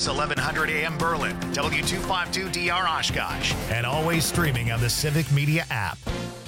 WIS 1100 AM Berlin, W252DR Oshkosh, and always streaming on the Civic Media app.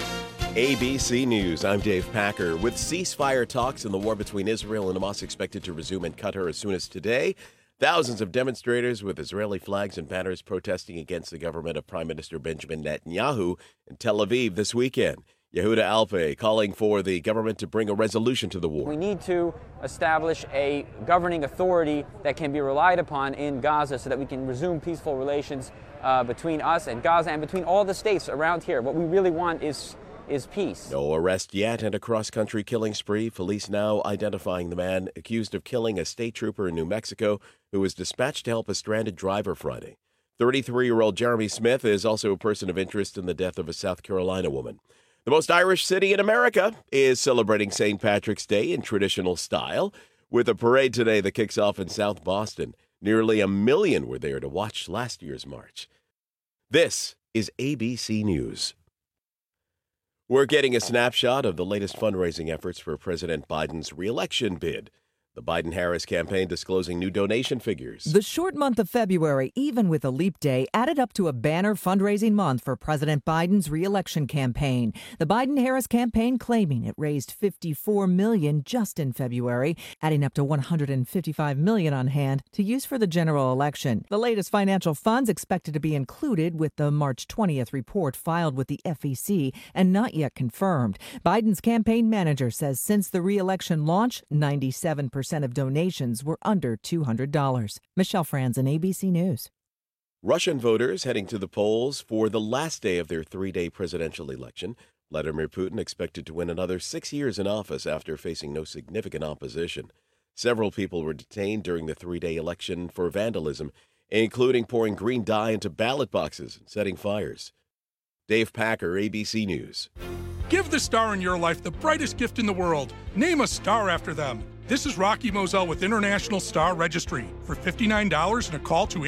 ABC News, I'm Dave Packer. With ceasefire talks in the war between Israel and Hamas expected to resume in Qatar as soon as today, thousands of demonstrators with Israeli flags and banners protesting against the government of Prime Minister Benjamin Netanyahu in Tel Aviv this weekend. Yehuda Alpe calling for the government to bring a resolution to the war. We need to establish a governing authority that can be relied upon in Gaza so that we can resume peaceful relations between us and Gaza and between all the states around here. What we really want is peace. No arrest yet and a cross-country killing spree. Police now identifying the man accused of killing a state trooper in New Mexico who was dispatched to help a stranded driver Friday. 33-year-old Jeremy Smith is also a person of interest in the death of a South Carolina woman. The most Irish city in America is celebrating St. Patrick's Day in traditional style with a parade today that kicks off in South Boston. Nearly 1 million were there to watch last year's march. This is ABC News. We're getting a snapshot of the latest fundraising efforts for President Biden's re-election bid. The Biden-Harris campaign disclosing new donation figures. The short month of February, even with a leap day, added up to a banner fundraising month for President Biden's re-election campaign. The Biden-Harris campaign claiming it raised $54 million just in February, adding up to $155 million on hand to use for the general election. The latest financial funds expected to be included with the March 20th report filed with the FEC and not yet confirmed. Biden's campaign manager says since the re-election launch, 97% of donations were under $200. Michelle Franzen, ABC News. Russian voters heading to the polls for the last day of their 3-day presidential election. Vladimir Putin expected to win another 6 years in office after facing no significant opposition. Several people were detained during the 3-day election for vandalism, including pouring green dye into ballot boxes and setting fires. Dave Packer, ABC News. Give the star in your life the brightest gift in the world. Name a star after them. This is Rocky Moselle with International Star Registry. For $59 and a call to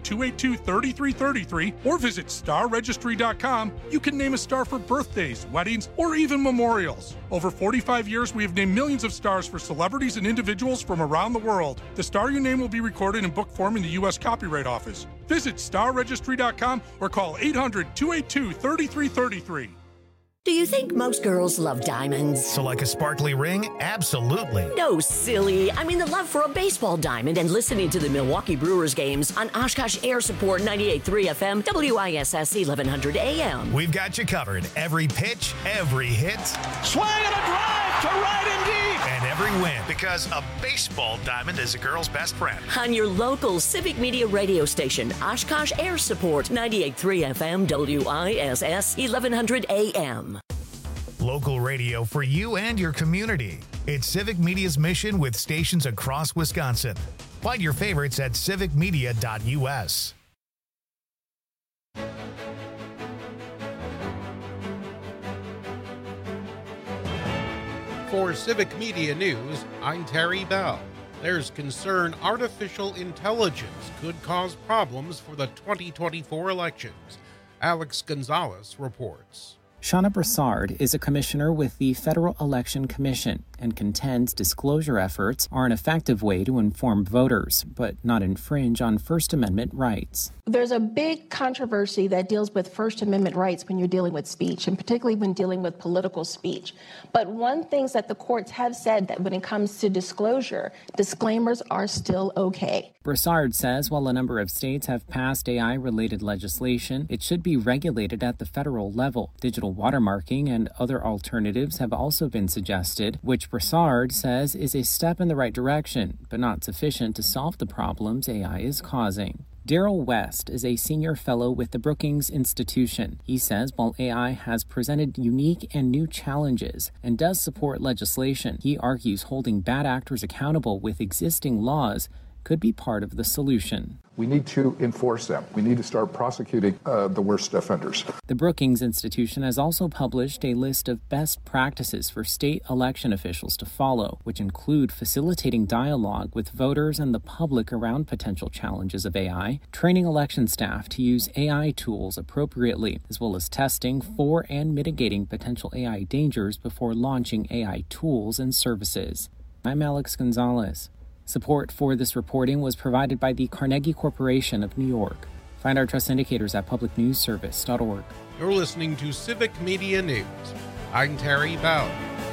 800-282-3333 or visit starregistry.com, you can name a star for birthdays, weddings, or even memorials. Over 45 years, we have named millions of stars for celebrities and individuals from around the world. The star you name will be recorded in book form in the U.S. Copyright Office. Visit starregistry.com or call 800-282-3333. Do you think most girls love diamonds? So like a sparkly ring? Absolutely. No, silly. I mean the love for a baseball diamond and listening to the Milwaukee Brewers games on Oshkosh Air Support 98.3 FM, WISS 1100 AM. We've got you covered. Every pitch, every hit. Swing and a drive to right and deep. And every win. Because a baseball diamond is a girl's best friend. On your local Civic Media radio station, Oshkosh Air Support 98.3 FM, WISS 1100 AM. Local radio for you and your community. It's Civic Media's mission with stations across Wisconsin. Find your favorites at civicmedia.us. For Civic Media News, I'm Terry Bell. There's concern artificial intelligence could cause problems for the 2024 elections. Alex Gonzalez reports. Shauna Broussard is a commissioner with the Federal Election Commission and contends disclosure efforts are an effective way to inform voters, but not infringe on First Amendment rights. There's a big controversy that deals with First Amendment rights when you're dealing with speech, and particularly when dealing with political speech. But one thing that the courts have said that when it comes to disclosure, disclaimers are still okay. Broussard says while a number of states have passed AI-related legislation, it should be regulated at the federal level. Digital watermarking and other alternatives have also been suggested, which Broussard says is a step in the right direction, but not sufficient to solve the problems AI is causing. Daryl West is a senior fellow with the Brookings Institution. He says while AI has presented unique and new challenges and does support legislation, he argues holding bad actors accountable with existing laws could be part of the solution. We need to enforce them. We need to start prosecuting the worst offenders. The Brookings Institution has also published a list of best practices for state election officials to follow, which include facilitating dialogue with voters and the public around potential challenges of AI, training election staff to use AI tools appropriately, as well as testing for and mitigating potential AI dangers before launching AI tools and services. I'm Alex Gonzalez, Support for this reporting was provided by the Carnegie Corporation of New York. Find our trust indicators at publicnewsservice.org. You're listening to Civic Media News. I'm Terry Bell.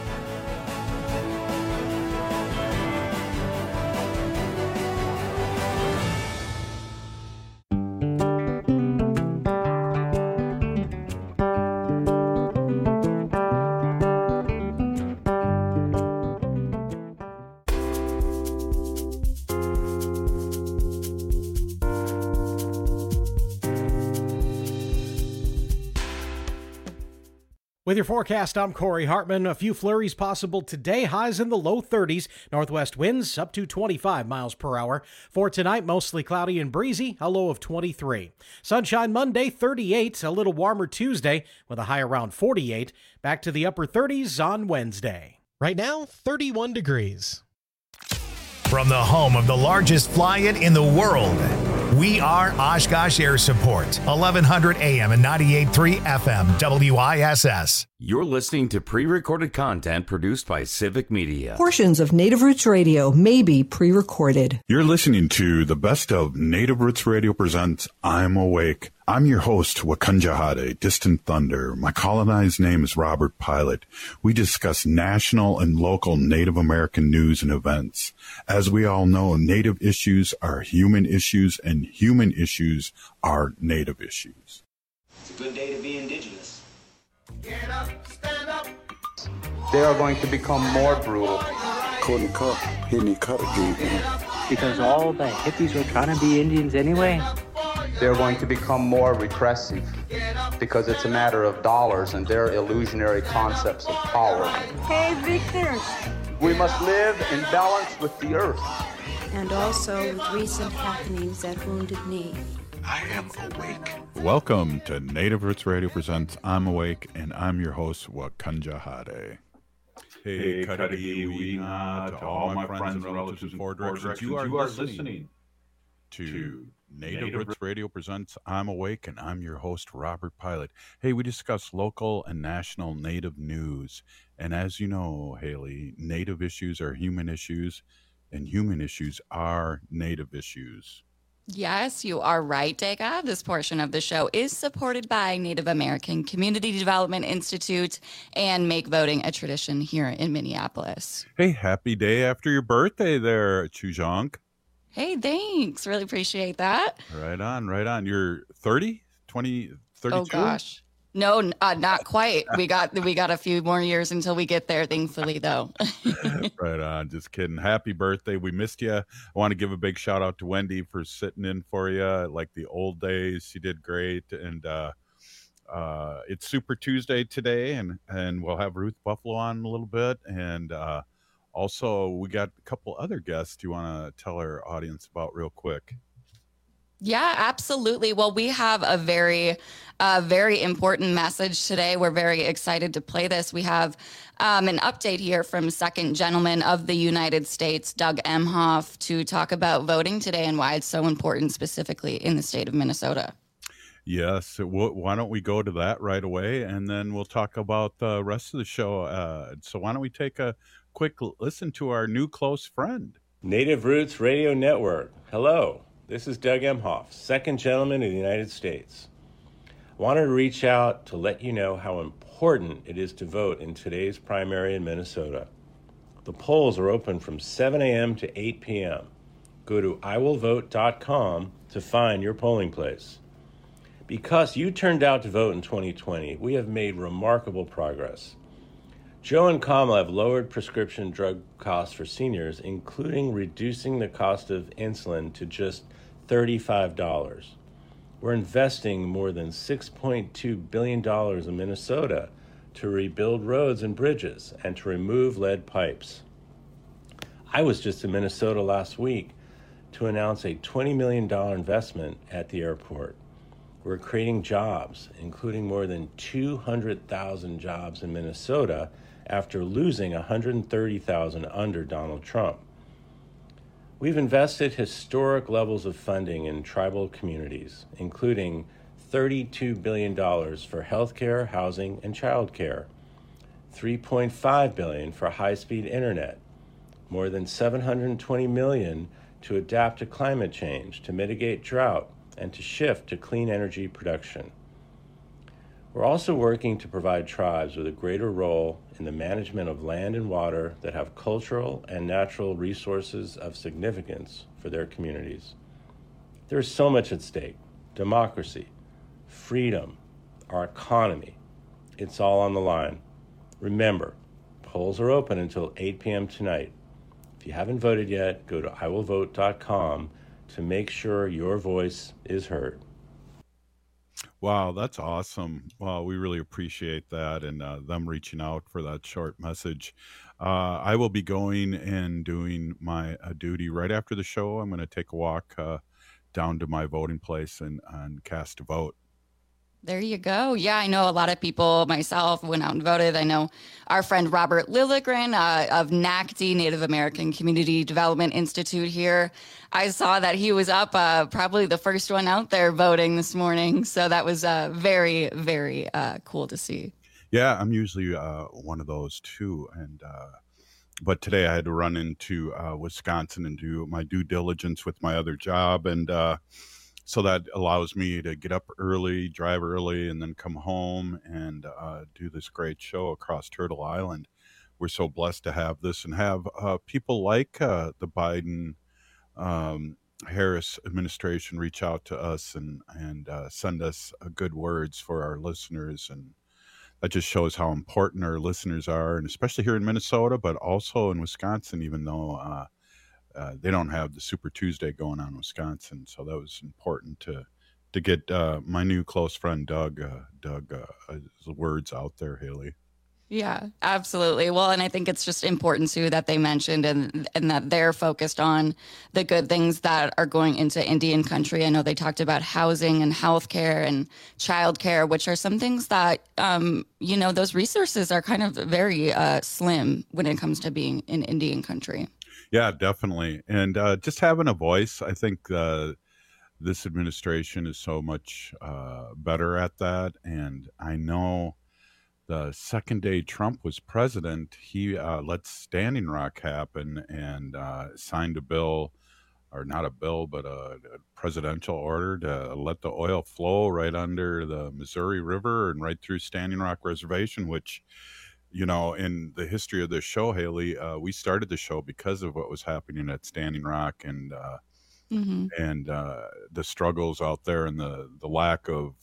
With your forecast, I'm Corey Hartman. A few flurries possible today, highs in the low 30s. Northwest winds up to 25 miles per hour. For tonight, mostly cloudy and breezy, a low of 23. Sunshine Monday, 38. A little warmer Tuesday with a high around 48. Back to the upper 30s on Wednesday. Right now, 31 degrees. From the home of the largest fly-in in the world, we are Oshkosh Air Support, 1100 AM and 98.3 FM, WISS. You're listening to pre-recorded content produced by Civic Media. Portions of Native Roots Radio may be pre-recorded. You're listening to the best of Native Roots Radio presents I'm Awake. I'm your host, Wakanja Hade, Distant Thunder. My colonized name is Robert Pilot. We discuss national and local Native American news and events. As we all know, Native issues are human issues, and human issues are Native issues. It's a good day to be Indigenous. Get up, stand up. They are going to become more brutal. Because all the hippies were trying to be Indians anyway. They're going to become more repressive because it's a matter of dollars and their illusionary concepts of power. Hey, Victor. We must live in balance with the earth. And also with recent happenings at Wounded Knee. I am awake. Welcome to Native Roots Radio presents I'm Awake, and I'm your host, Wakanja Hade. Hey, Kariwina, to all my friends and relatives in four directions, you are listening to Native Roots Radio presents I'm Awake, and I'm your host, Robert Pilot. Hey, we discuss local and national Native news. And as you know, Haley, Native issues are human issues, and human issues are Native issues. Yes, you are right, Dega. This portion of the show is supported by Native American Community Development Institute and Make Voting a Tradition here in Minneapolis. Hey, happy day after your birthday there, Chujonk. Hey, thanks. Really appreciate that. Right on, right on. You're 30, 20, 32? Oh, gosh. No, not quite. We got a few more years until we get there, thankfully, though. Right on. Just kidding. Happy birthday. We missed you. I want to give a big shout out to Wendy for sitting in for you like the old days. She did great. And it's Super Tuesday today, and we'll have Ruth Buffalo on in a little bit. And also, we got a couple other guests you want to tell our audience about real quick. Yeah, absolutely. Well, we have a very important message today. We're very excited to play this. We have an update here from Second Gentleman of the United States, Doug Emhoff, to talk about voting today and why it's so important, specifically in the state of Minnesota. Yes. Why don't we go to that right away, and then we'll talk about the rest of the show. So why don't we take a quick listen to our new close friend. Native Roots Radio Network. Hello. This is Doug Emhoff, Second Gentleman of the United States. I wanted to reach out to let you know how important it is to vote in today's primary in Minnesota. The polls are open from 7 a.m. to 8 p.m. Go to iwillvote.com to find your polling place. Because you turned out to vote in 2020, we have made remarkable progress. Joe and Kamala have lowered prescription drug costs for seniors, including reducing the cost of insulin to just $35. We're investing more than $6.2 billion in Minnesota to rebuild roads and bridges and to remove lead pipes. I was just in Minnesota last week to announce a $20 million investment at the airport. We're creating jobs, including more than 200,000 jobs in Minnesota after losing 130,000 under Donald Trump. We've invested historic levels of funding in tribal communities, including $32 billion for healthcare, housing, and childcare, $3.5 billion for high-speed internet, more than $720 million to adapt to climate change, to mitigate drought, and to shift to clean energy production. We're also working to provide tribes with a greater role in the management of land and water that have cultural and natural resources of significance for their communities. There is so much at stake: democracy, freedom, our economy. It's all on the line. Remember, polls are open until 8 p.m. tonight. If you haven't voted yet, go to iwillvote.com to make sure your voice is heard. Wow, that's awesome. Well, we really appreciate that and them reaching out for that short message. I will be going and doing my duty right after the show. I'm going to take a walk down to my voting place and cast a vote. There you go. Yeah, I know a lot of people, myself, went out and voted. I know our friend Robert Lilligren of NACD, Native American Community Development Institute here. I saw that he was up, probably the first one out there voting this morning. So that was very, very cool to see. Yeah, I'm usually one of those too. And but today I had to run into Wisconsin and do my due diligence with my other job. And so that allows me to get up early, drive early, and then come home and do this great show across Turtle Island. We're so blessed to have this and have people like the Biden Harris administration reach out to us and send us good words for our listeners. And that just shows how important our listeners are, and especially here in Minnesota, but also in Wisconsin, even though they don't have the Super Tuesday going on in Wisconsin. So that was important to get my new close friend Doug's words out there, Haley. Yeah, absolutely. Well, and I think it's just important too that they mentioned and that they're focused on the good things that are going into Indian country. I know they talked about housing and healthcare and childcare, which are some things that, those resources are kind of very slim when it comes to being in Indian country. Yeah, definitely. And just having a voice, I think this administration is so much better at that. And I know the second day Trump was president, he let Standing Rock happen and signed a bill, or not a bill, but a presidential order to let the oil flow right under the Missouri River and right through Standing Rock Reservation, which, in the history of this show, Haley, we started the show because of what was happening at Standing Rock and the struggles out there and the lack of,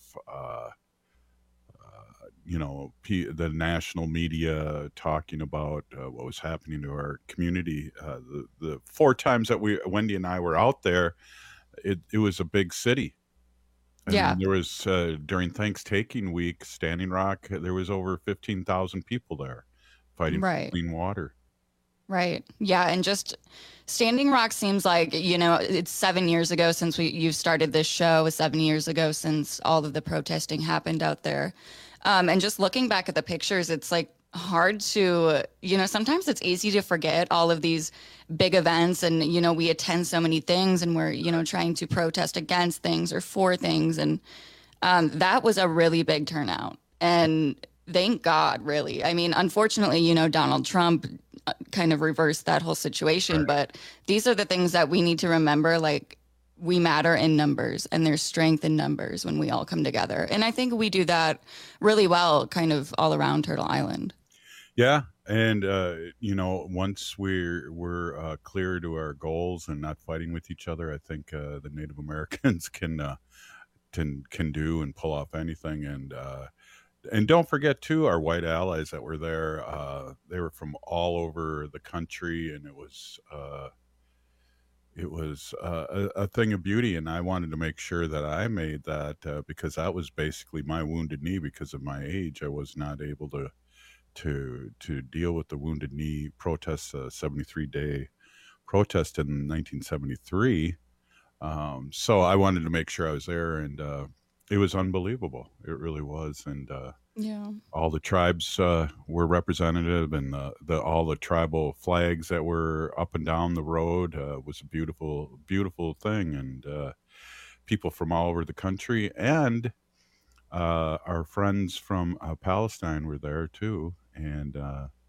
the national media talking about what was happening to our community. The 4 times that Wendy and I were out there, it was a big city. Yeah. There was, during Thanksgiving week, Standing Rock, there was over 15,000 people there fighting for clean water. Right. Yeah. And just Standing Rock seems like, it's 7 years ago since you started this show, 7 years ago since all of the protesting happened out there. And just looking back at the pictures, it's like hard to, sometimes it's easy to forget all of these big events and, we attend so many things and we're, trying to protest against things or for things. And that was a really big turnout. And thank God, really. I mean, unfortunately, Donald Trump kind of reversed that whole situation. Right. But these are the things that we need to remember, like, we matter in numbers and there's strength in numbers when we all come together. And I think we do that really well kind of all around Turtle Island. Yeah. And, once we're clear to our goals and not fighting with each other, I think the Native Americans can do and pull off anything. And don't forget, too, our white allies that were there. They were from all over the country, and it was a thing of beauty. And I wanted to make sure that I made that because that was basically my wounded knee. Because of my age, I was not able to deal with the wounded knee protest, 73-day protest in 1973. So I wanted to make sure I was there, and it was unbelievable. It really was. And all the tribes were representative, and all the tribal flags that were up and down the road was a beautiful, beautiful thing. And people from all over the country and our friends from Palestine were there too. And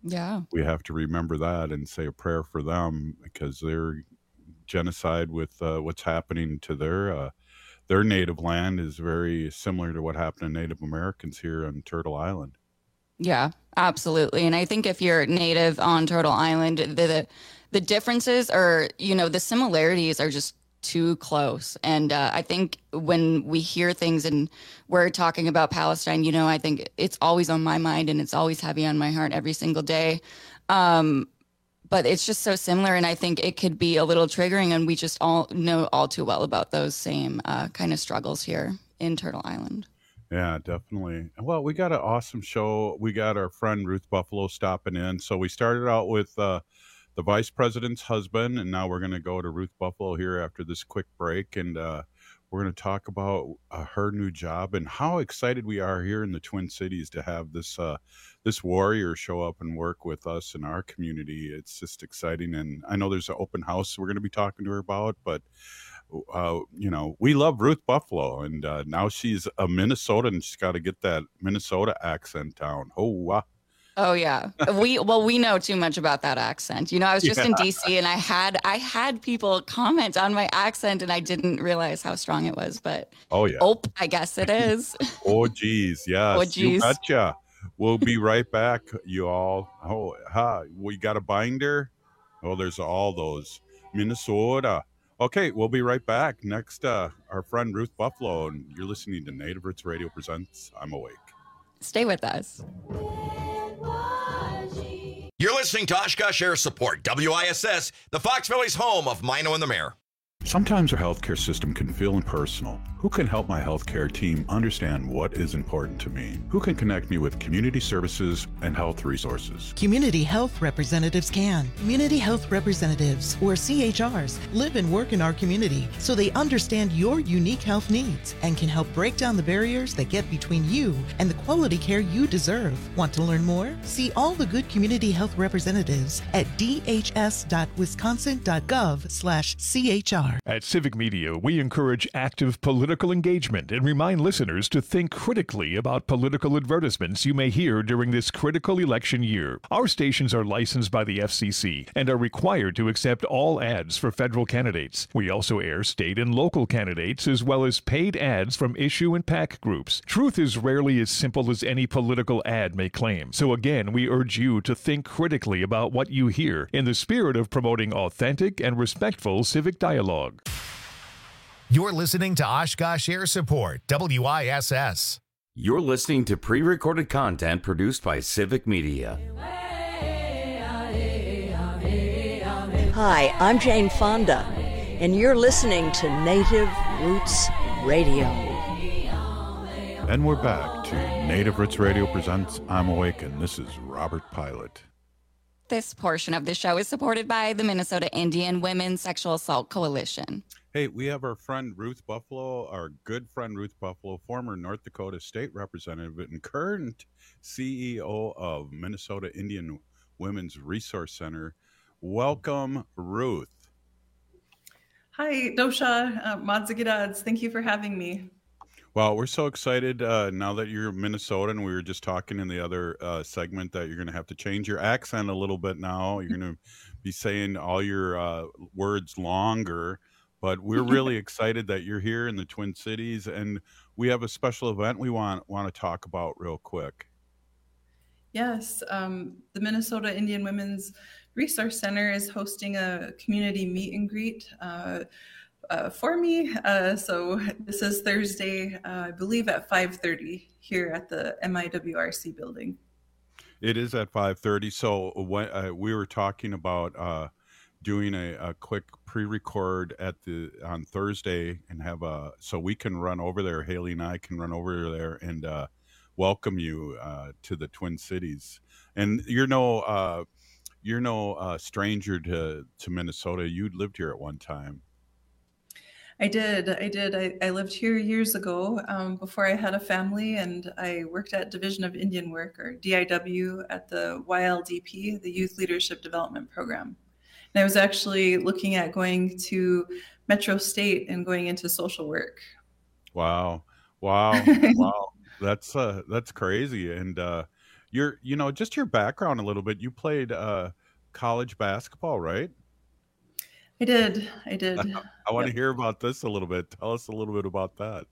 Yeah. We have to remember that and say a prayer for them, because their genocide with what's happening to their native land is very similar to what happened to Native Americans here on Turtle Island. Yeah, absolutely. And I think if you're native on Turtle Island, the differences are, the similarities are just too close. And I think when we hear things and we're talking about Palestine, I think it's always on my mind and it's always heavy on my heart every single day. But it's just so similar. And I think it could be a little triggering. And we just all know all too well about those same kind of struggles here in Turtle Island. Yeah, definitely. Well, we got an awesome show. We got our friend Ruth Buffalo stopping in. So we started out with the vice president's husband, and now we're going to go to Ruth Buffalo here after this quick break. And we're going to talk about her new job and how excited we are here in the Twin Cities to have this warrior show up and work with us in our community. It's just exciting. And I know there's an open house we're going to be talking to her about, but we love Ruth Buffalo, and now she's a Minnesotan, and she's got to get that Minnesota accent down. Oh yeah, we know too much about that accent. I was just in DC, and I had people comment on my accent, and I didn't realize how strong it was. But I guess it is. Oh geez, yes, oh, geez. You betcha. We'll be right back, you all. We got a binder. Oh, there's all those Minnesota. Okay, we'll be right back. Next, our friend Ruth Buffalo, and you're listening to Native Roots Radio presents I'm Awake. Stay with us. You're listening to Oshkosh Air Support, WISS, the Fox Valley's home of Mino and the Mayor. Sometimes our healthcare system can feel impersonal. Who can help my healthcare team understand what is important to me? Who can connect me with community services and health resources? Community health representatives can. Community health representatives, or CHRs, live and work in our community, so they understand your unique health needs and can help break down the barriers that get between you and the quality care you deserve. Want to learn more? See all the good community health representatives at dhs.wisconsin.gov/CHR. At Civic Media, we encourage active political engagement and remind listeners to think critically about political advertisements you may hear during this critical election year. Our stations are licensed by the FCC and are required to accept all ads for federal candidates. We also air state and local candidates as well as paid ads from issue and PAC groups. Truth is rarely as simple as any political ad may claim. So again, we urge you to think critically about what you hear in the spirit of promoting authentic and respectful civic dialogue. You're listening to Oshkosh Air Support, WISS. You're listening to pre-recorded content produced by Civic Media. Hi, I'm Jane Fonda, and you're listening to Native Roots Radio. And we're back to Native Roots Radio presents I'm Awake, and this is Robert Pilot. This portion of the show is supported by the Minnesota Indian Women's Sexual Assault Coalition. Hey, we have our friend Ruth Buffalo, our good friend Ruth Buffalo, former North Dakota State Representative and current CEO of Minnesota Indian Women's Resource Center. Welcome, Ruth. Hi, Dosha, Madzagirads. Thank you for having me. Well, we're so excited now that you're Minnesotan. We were just talking in the other segment that you're going to have to change your accent a little bit now. You're going to be saying all your words longer. But we're really excited that you're here in the Twin Cities, and we have a special event we want to talk about real quick. Yes, the Minnesota Indian Women's Resource Center is hosting a community meet and greet for me. So this is Thursday, I believe at 5:30 here at the MIWRC building. It is at 5:30. So when, we were talking about doing a quick pre-record on Thursday and have so we can run over there. Haley and I can run over there and welcome you to the Twin Cities. And you're no stranger to Minnesota. You lived here at one time. I did. I lived here years ago before I had a family, and I worked at Division of Indian Work, or DIW, at the YLDP, the Youth Leadership Development Program. And I was actually looking at going to Metro State and going into social work. Wow. That's crazy. And just your background a little bit. You played college basketball, right? I did. I want to hear about this a little bit. Tell us a little bit about that.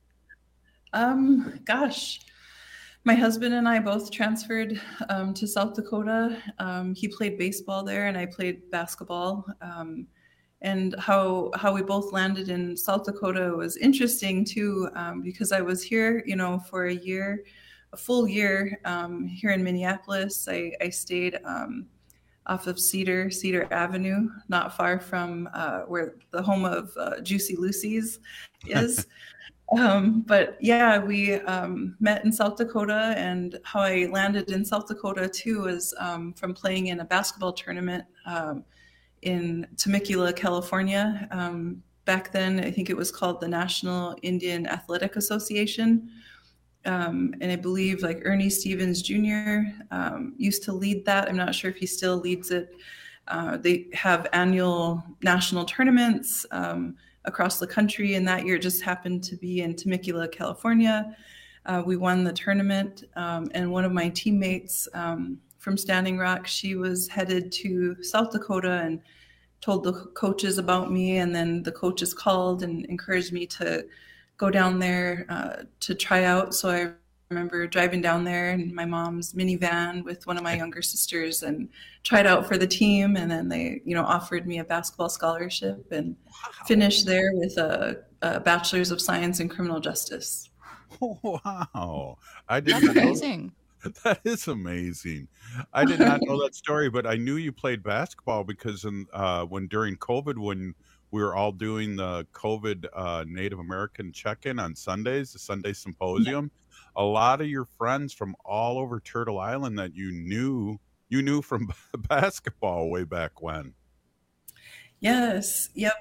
Gosh, my husband and I both transferred to South Dakota. He played baseball there, and I played basketball. And how we both landed in South Dakota was interesting too, because I was here, for a full year here in Minneapolis. I stayed off of Cedar Avenue, not far from where the home of Juicy Lucy's is. But yeah, we met in South Dakota, and how I landed in South Dakota too was from playing in a basketball tournament in Temecula, California. Back then, I think it was called the National Indian Athletic Association. And I believe like Ernie Stevens Jr. Used to lead that. I'm not sure if he still leads it. They have annual national tournaments across the country, and that year just happened to be in Temecula, California. We won the tournament, and one of my teammates from Standing Rock, she was headed to South Dakota and told the coaches about me, and then the coaches called and encouraged me to go down there to try out. So I remember driving down there in my mom's minivan with one of my younger sisters and tried out for the team. And then they, offered me a basketball scholarship and finished there with a bachelor's of science in criminal justice. Wow. That's amazing. That is amazing. I did not know that story, but I knew you played basketball because during COVID, when we were all doing the COVID Native American check-in on Sundays, the Sunday Symposium, a lot of your friends from all over Turtle Island that you knew from basketball way back when. Yes. Yep.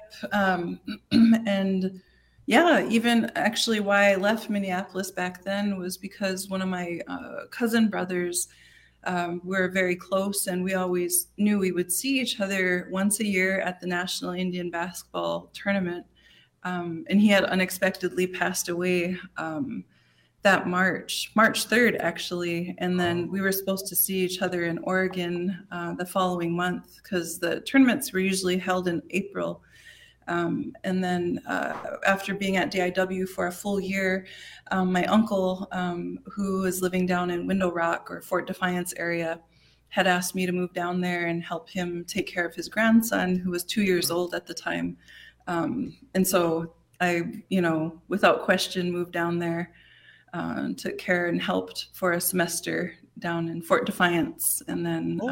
And yeah, even actually why I left Minneapolis back then was because one of my cousin brothers were very close, and we always knew we would see each other once a year at the National Indian Basketball Tournament. And he had unexpectedly passed away that March 3rd, actually. And then we were supposed to see each other in Oregon the following month, because the tournaments were usually held in April. And then after being at DIW for a full year, my uncle, who was living down in Window Rock or Fort Defiance area, had asked me to move down there and help him take care of his grandson, who was 2 years old at the time. And so I, without question, moved down there, took care and helped for a semester down in Fort Defiance. And then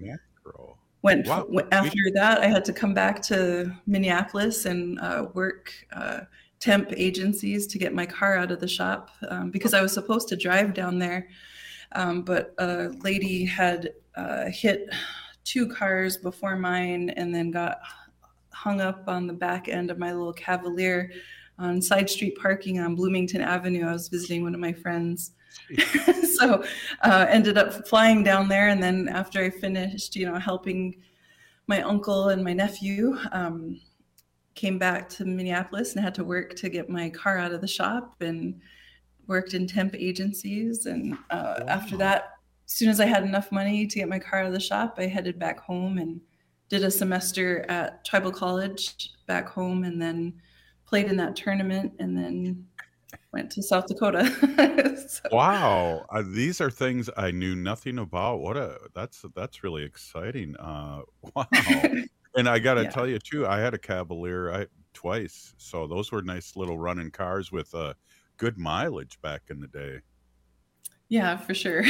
after that, I had to come back to Minneapolis and work temp agencies to get my car out of the shop because I was supposed to drive down there. But a lady had hit two cars before mine and then got hung up on the back end of my little Cavalier on side street parking on Bloomington Avenue. I was visiting one of my friends. So ended up flying down there. And then after I finished, helping my uncle and my nephew, came back to Minneapolis and had to work to get my car out of the shop and worked in temp agencies. And after that, as soon as I had enough money to get my car out of the shop, I headed back home and did a semester at Tribal College back home, and then played in that tournament, and then went to South Dakota. So. Wow, these are things I knew nothing about. That's really exciting. Wow. And I got to tell you too, I had a Cavalier twice, so those were nice little running cars with good mileage back in the day. Yeah, for sure.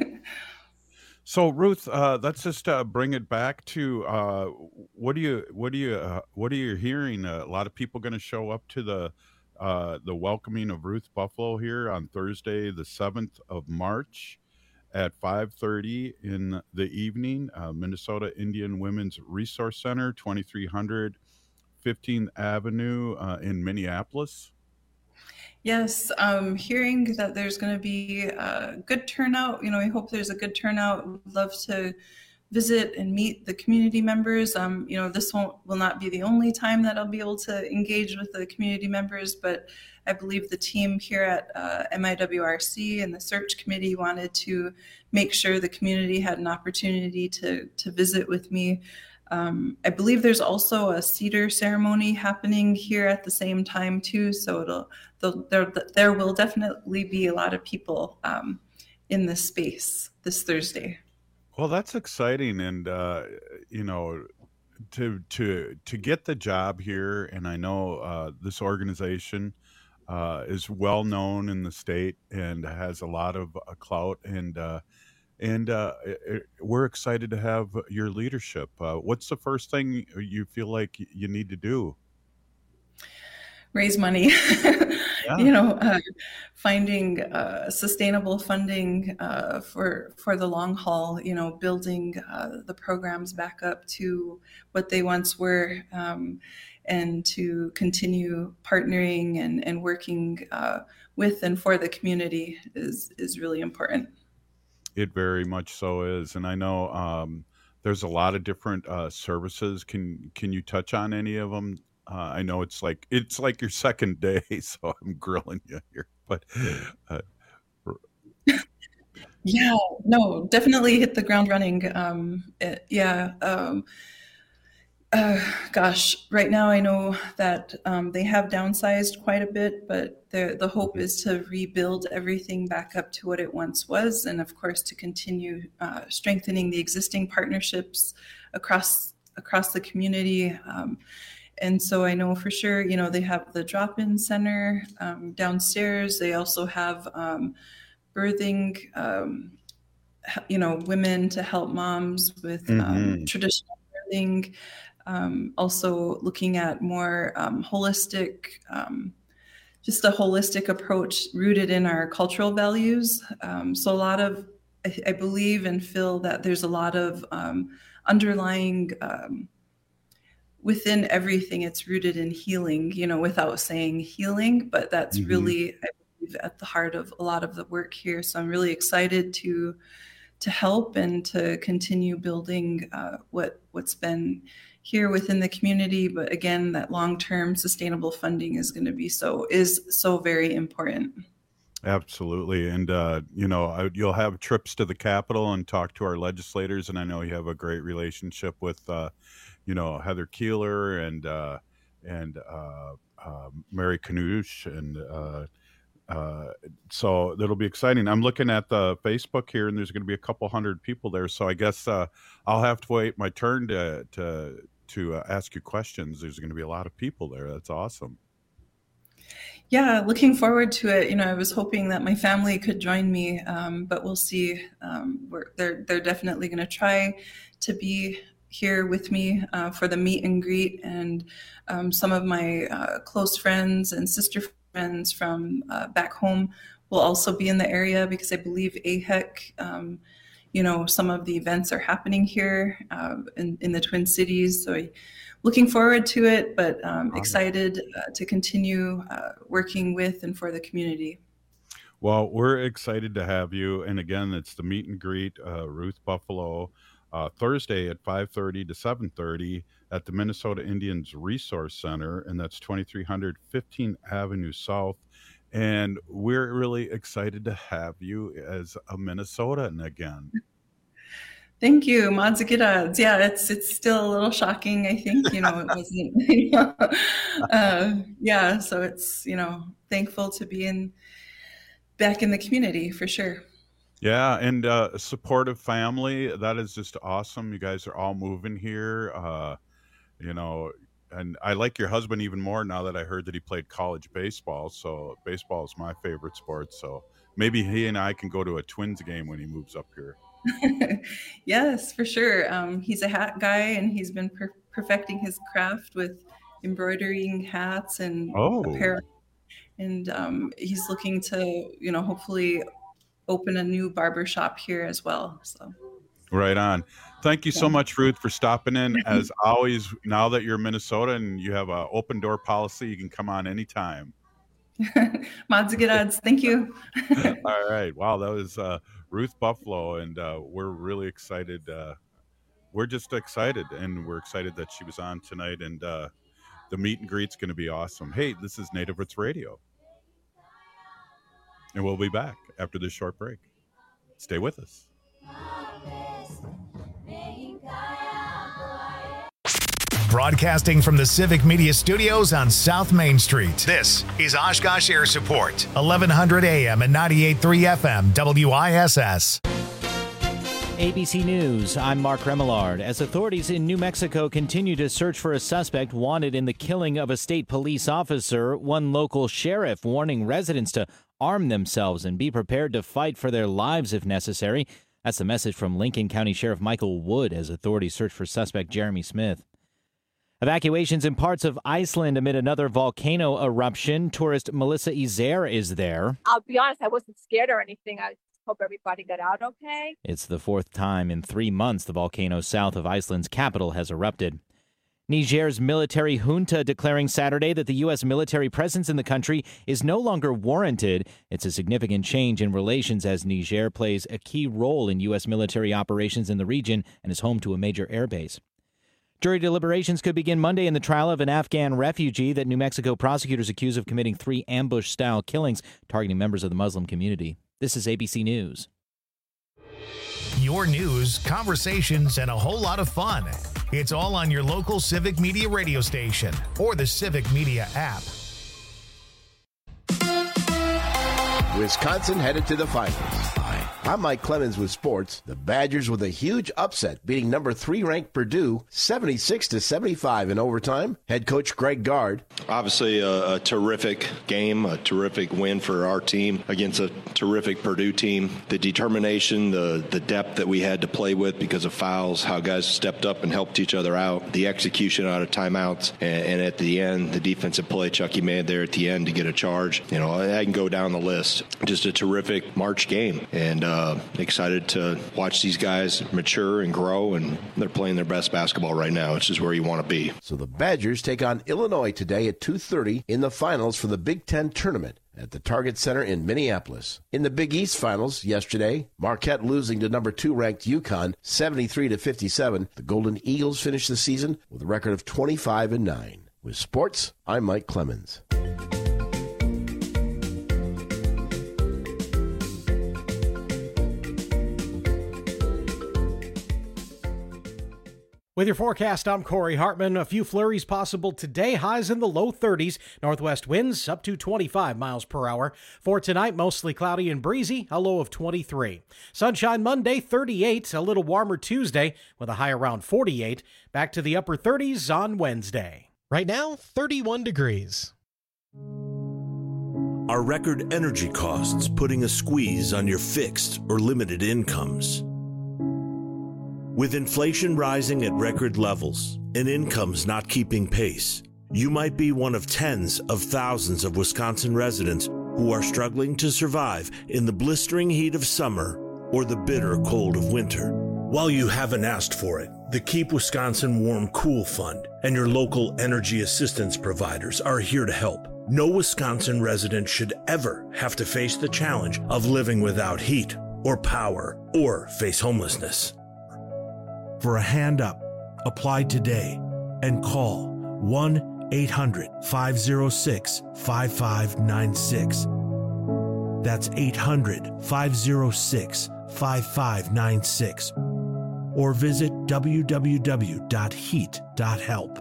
So Ruth, let's just bring it back to what are you hearing? A lot of people going to show up to the welcoming of Ruth Buffalo here on Thursday, the 7th of March at 5:30 in the evening. Minnesota Indian Women's Resource Center, 2300 15th Avenue in Minneapolis. Yes, hearing that there's going to be a good turnout. I hope there's a good turnout. We'd love to visit and meet the community members. This will not be the only time that I'll be able to engage with the community members, but I believe the team here at MIWRC and the search committee wanted to make sure the community had an opportunity to visit with me. I believe there's also a cedar ceremony happening here at the same time too, so there will definitely be a lot of people in this space this Thursday. Well, that's exciting, and you know, to get the job here, and I know this organization is well known in the state and has a lot of clout, and we're excited to have your leadership. What's the first thing you feel like you need to do? Raise money. Yeah. Finding sustainable funding for the long haul, building the programs back up to what they once were, and to continue partnering and working with and for the community is really important. It very much so is. And I know there's a lot of different services. Can you touch on any of them? I know it's like your second day, so I'm grilling you here. But yeah, no, definitely hit the ground running. Gosh, right now I know that they have downsized quite a bit, but the hope is to rebuild everything back up to what it once was, and of course to continue strengthening the existing partnerships across the community. And so I know for sure, they have the drop-in center downstairs. They also have birthing, women to help moms with traditional birthing. Also looking at more holistic, just a holistic approach rooted in our cultural values. So a lot of, I believe and feel that there's a lot of underlying, within everything, it's rooted in healing, without saying healing, but that's really, I believe, at the heart of a lot of the work here. So I'm really excited to help and to continue building what's been here within the community. But again, that long-term sustainable funding is going to be so very important. Absolutely. And, you'll have trips to the Capitol and talk to our legislators. And I know you have a great relationship with, Heather Keeler and Mary Kanoush. And so that'll be exciting. I'm looking at the Facebook here, and there's going to be a couple hundred people there. So I guess I'll have to wait my turn to ask you questions. There's going to be a lot of people there. That's awesome. Yeah, looking forward to it. I was hoping that my family could join me, but we'll see. They're definitely going to try to be here with me for the meet and greet, and some of my close friends and sister friends from back home will also be in the area, because I believe AHEC, some of the events are happening here in the Twin Cities. So looking forward to it, but excited to continue working with and for the community. Well, we're excited to have you. And again, it's the meet and greet, Ruth Buffalo, Thursday at 5:30 to 7:30 at the Minnesota Indians Resource Center, and that's 2300 15th Avenue South. And we're really excited to have you as a Minnesotan again. Thank you, Madzagidadz. Yeah, it's still a little shocking. I think it wasn't. So it's thankful to be back in the community for sure. Yeah, and a supportive family. That is just awesome. You guys are all moving here, and I like your husband even more now that I heard that he played college baseball. So baseball is my favorite sport. So maybe he and I can go to a Twins game when he moves up here. Yes, for sure. He's a hat guy, and he's been perfecting his craft with embroidering hats and apparel. And he's looking to, hopefully open a new barber shop here as well. So right on. Thank you so much, Ruth, for stopping in. As always, now that you're in Minnesota and you have an open door policy, you can come on anytime. Madzagidadz, thank you. All right. Wow, that was Ruth Buffalo, and we're really excited. We're just excited, and we're excited that she was on tonight, and the meet and greet's going to be awesome. Hey, this is Native Roots Radio. And we'll be back after this short break. Stay with us. Broadcasting from the Civic Media Studios on South Main Street. This is Oshkosh Air Support, 1100 AM and 98.3 FM, WISS. ABC News, I'm Mark Remillard. As authorities in New Mexico continue to search for a suspect wanted in the killing of a state police officer, one local sheriff warning residents to arm themselves and be prepared to fight for their lives if necessary. That's the message from Lincoln County Sheriff Michael Wood as authorities search for suspect Jeremy Smith. Evacuations in parts of Iceland amid another volcano eruption. Tourist Melissa Izer is there. I'll be honest, I wasn't scared or anything. I hope everybody got out okay. It's the fourth time in 3 months the volcano south of Iceland's capital has erupted. Niger's military junta declaring Saturday that the U.S. military presence in the country is no longer warranted. It's a significant change in relations as Niger plays a key role in U.S. military operations in the region and is home to a major airbase. Jury deliberations could begin Monday in the trial of an Afghan refugee that New Mexico prosecutors accuse of committing 3 ambush-style killings targeting members of the Muslim community. This is ABC News. Your news, conversations, and a whole lot of fun. It's all on your local Civic Media radio station or the Civic Media app. Wisconsin headed to the finals. Hi, I'm Mike Clemens with sports. The Badgers with a huge upset, beating number 3 ranked Purdue 76-75 in overtime. Head coach Greg Gard. Obviously a terrific game, a terrific win for our team against a terrific Purdue team. The determination, the depth that we had to play with because of fouls, how guys stepped up and helped each other out, the execution out of timeouts, and at the end, the defensive play Chucky made there at the end to get a charge. You know, I can go down the list. Just a terrific March game, and excited to watch these guys mature and grow, and they're playing their best basketball right now, which is where you want to be. So the Badgers take on Illinois today at 2:30 in the finals for the Big Ten tournament at the Target Center in Minneapolis. In the Big East finals yesterday, Marquette losing to number 2 ranked UConn 73-57. The Golden Eagles finished the season with a record of 25-9. With sports, I'm Mike Clemens. With your forecast, I'm Corey Hartman. A few flurries possible today, highs in the low 30s. Northwest winds up to 25 miles per hour. For tonight, mostly cloudy and breezy, a low of 23. Sunshine Monday, 38. A little warmer Tuesday with a high around 48. Back to the upper 30s on Wednesday. Right now, 31 degrees. Are record energy costs putting a squeeze on your fixed or limited incomes? With inflation rising at record levels and incomes not keeping pace, you might be one of tens of thousands of Wisconsin residents who are struggling to survive in the blistering heat of summer or the bitter cold of winter. While you haven't asked for it, the Keep Wisconsin Warm Cool Fund and your local energy assistance providers are here to help. No Wisconsin resident should ever have to face the challenge of living without heat or power or face homelessness. For a hand up, apply today and call 1-800-506-5596. That's 800-506-5596. Or visit www.heat.help.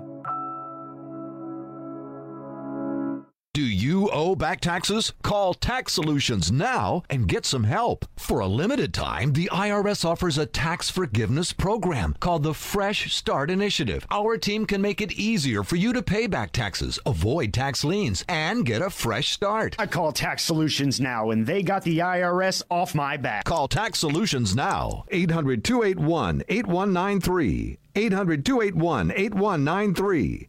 Do you owe back taxes? Call Tax Solutions now and get some help. For a limited time, the IRS offers a tax forgiveness program called the Fresh Start Initiative. Our team can make it easier for you to pay back taxes, avoid tax liens, and get a fresh start. I call Tax Solutions now, and they got the IRS off my back. Call Tax Solutions now. 800-281-8193. 800-281-8193.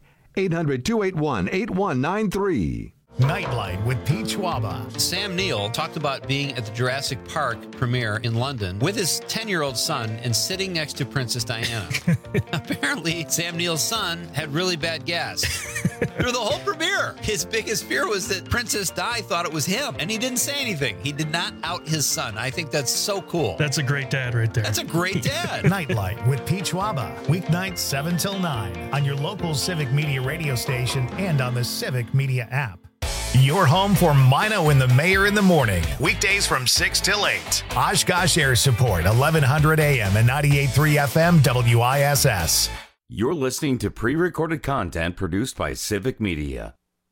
800-281-8193. Nightlight with Pete Schwaba. Sam Neill talked about being at the Jurassic Park premiere in London with his 10-year-old son and sitting next to Princess Diana. Apparently, Sam Neill's son had really bad gas through the whole premiere. His biggest fear was that Princess Di thought it was him, and he didn't say anything. He did not out his son. I think that's so cool. That's a great dad right there. That's a great dad. Nightlight with Pete Schwaba. Weeknights 7 till 9 on your local Civic Media radio station and on the Civic Media app. Your home for Mino and the Mayor in the morning. Weekdays from 6 till 8. Oshkosh Air Support, 1100 AM and 98.3 FM WISS. You're listening to pre-recorded content produced by Civic Media.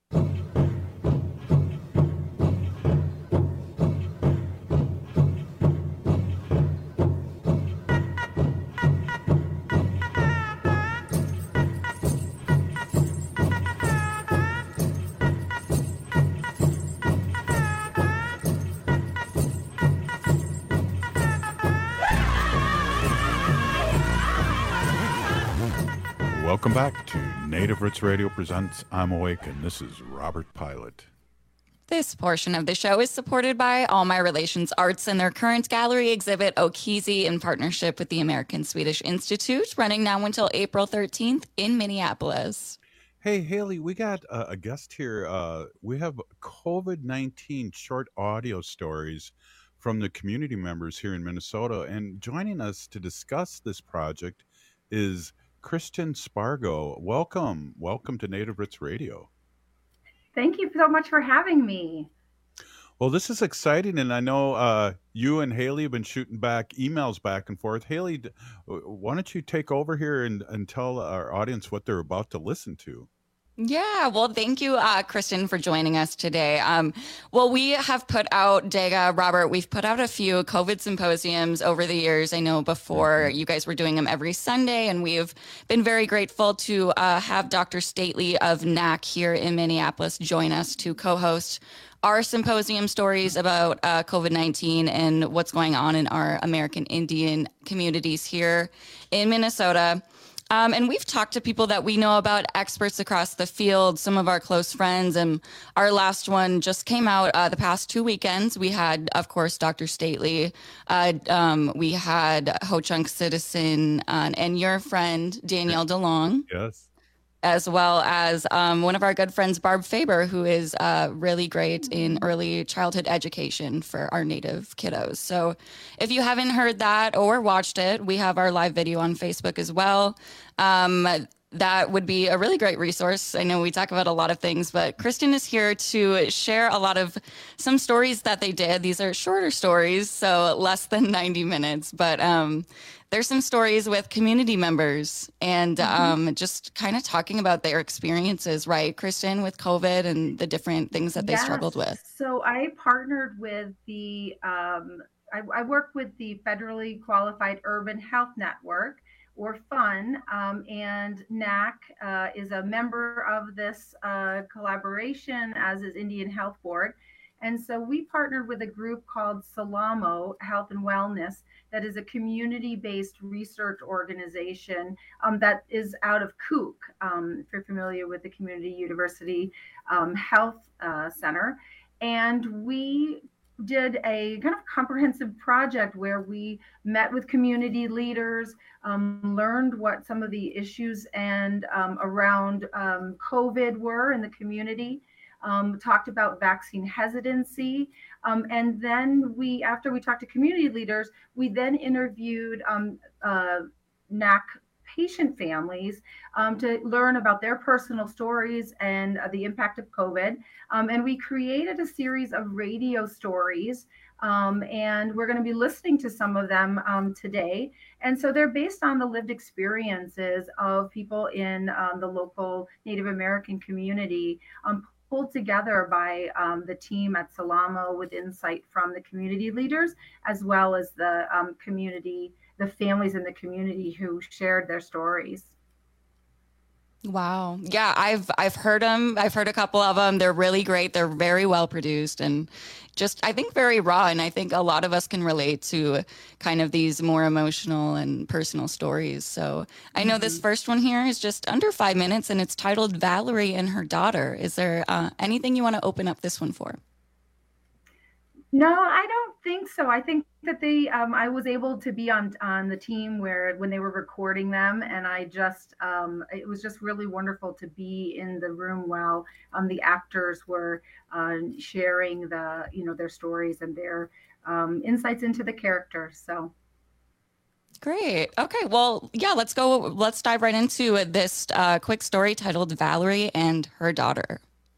Welcome back to Native Roots Radio presents I'm Awake, and this is Robert Pilot. This portion of the show is supported by All My Relations Arts and their current gallery exhibit, Okizi, in partnership with the American Swedish Institute, running now until April 13th in Minneapolis. Hey, Haley, we got a guest here. We have COVID-19 short audio stories from the community members here in Minnesota, and joining us to discuss this project is Kristen Spargo. Welcome to Native Roots Radio. Thank you so much for having me. Well, this is exciting, and I know you and Haley have been shooting back emails back and forth. Haley, why don't you take over here and tell our audience what they're about to listen to? Yeah, well, thank you, Kristen, for joining us today. Well, we have put out, Dega, Robert, we've put out a few COVID symposiums over the years. I know before you guys were doing them every Sunday, and we've been very grateful to have Dr. Stately of NAC here in Minneapolis join us to co-host our symposium stories about COVID-19 and what's going on in our American Indian communities here in Minnesota. And we've talked to people that we know about, experts across the field, some of our close friends. And our last one just came out the past 2 weekends. We had, of course, Dr. Stately. We had Ho-Chunk Citizen and your friend, Danielle DeLong. Yes. As well as one of our good friends, Barb Faber, who is really great in early childhood education for our Native kiddos. So if you haven't heard that or watched it, we have our live video on Facebook as well. That would be a really great resource. I know we talk about a lot of things, but Kristen is here to share some stories that they did. These are shorter stories, so less than 90 minutes, but there's some stories with community members and just kind of talking about their experiences, right, Kristen, with COVID and the different things that they struggled with. So I partnered with I work with the Federally Qualified Urban Health Network, or FUN, and NAC is a member of this collaboration, as is Indian Health Board. And so we partnered with a group called Salamo Health and Wellness, that is a community-based research organization that is out of Kook, if you're familiar with the Community University Health Center. And we did a kind of comprehensive project where we met with community leaders, learned what some of the issues and around COVID were in the community, talked about vaccine hesitancy. And then after we talked to community leaders, we then interviewed NAC patient families to learn about their personal stories and the impact of COVID. And we created a series of radio stories, and we're going to be listening to some of them today. And so they're based on the lived experiences of people in the local Native American community, pulled together by the team at Salamo with insight from the community leaders, as well as the the families in the community who shared their stories. Wow. Yeah, I've heard them. I've heard a couple of them. They're really great. They're very well produced and just, I think, very raw. And I think a lot of us can relate to kind of these more emotional and personal stories. So I know this first one here is just under 5 minutes, and it's titled Valerie and Her Daughter. Is there anything you want to open up this one for? No, I don't think so. I think that I was able to be on the team when they were recording them, and it was just really wonderful to be in the room while the actors were sharing their stories and their insights into the characters. So. Great. Okay. Well, yeah, let's go. Let's dive right into this quick story titled Valerie and Her Daughter.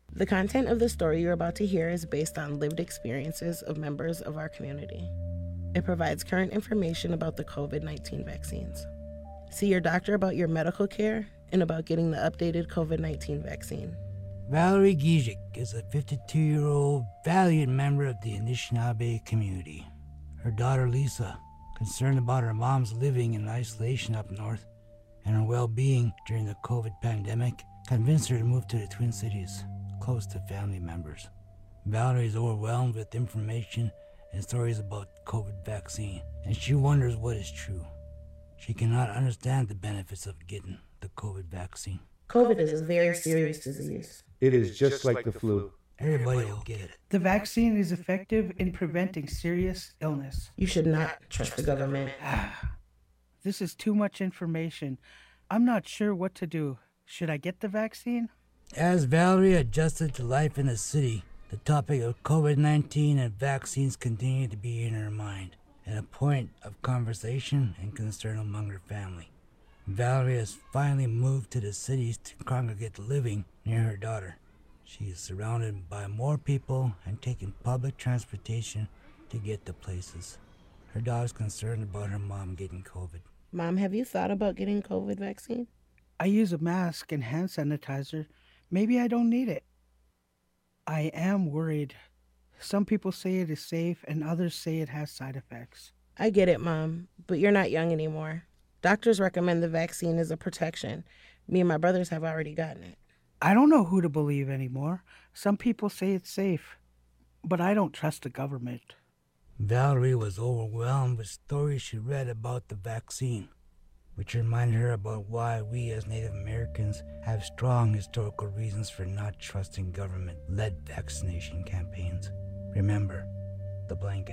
The content of the story you're about to hear is based on lived experiences of members of our community. It provides current information about the COVID-19 vaccines. See your doctor about your medical care and about getting the updated COVID-19 vaccine. Valerie Gizik is a 52-year-old valiant member of the Anishinaabe community. Her daughter Lisa, concerned about her mom's living in isolation up north and her well-being during the COVID pandemic, convinced her to move to the Twin Cities, close to family members. Valerie is overwhelmed with information and stories about COVID vaccine, and she wonders what is true. She cannot understand the benefits of getting the COVID vaccine. COVID is a very serious disease. It is just like the flu. Everybody will get it. The vaccine is effective in preventing serious illness. You should not trust the government. This is too much information. I'm not sure what to do. Should I get the vaccine? As Valerie adjusted to life in the city, the topic of COVID-19 and vaccines continued to be in her mind, and a point of conversation and concern among her family. Valerie has finally moved to the cities to congregate living near her daughter. She is surrounded by more people and taking public transportation to get to places. Her daughter's concerned about her mom getting COVID. Mom, have you thought about getting COVID vaccine? I use a mask and hand sanitizer. Maybe I don't need it. I am worried. Some people say it is safe and others say it has side effects. I get it, Mom, but you're not young anymore. Doctors recommend the vaccine as a protection. Me and my brothers have already gotten it. I don't know who to believe anymore. Some people say it's safe, but I don't trust the government. Valerie was overwhelmed with stories she read about the vaccine, which reminded her about why we as Native Americans have strong historical reasons for not trusting government-led vaccination campaigns. Remember, the blanket.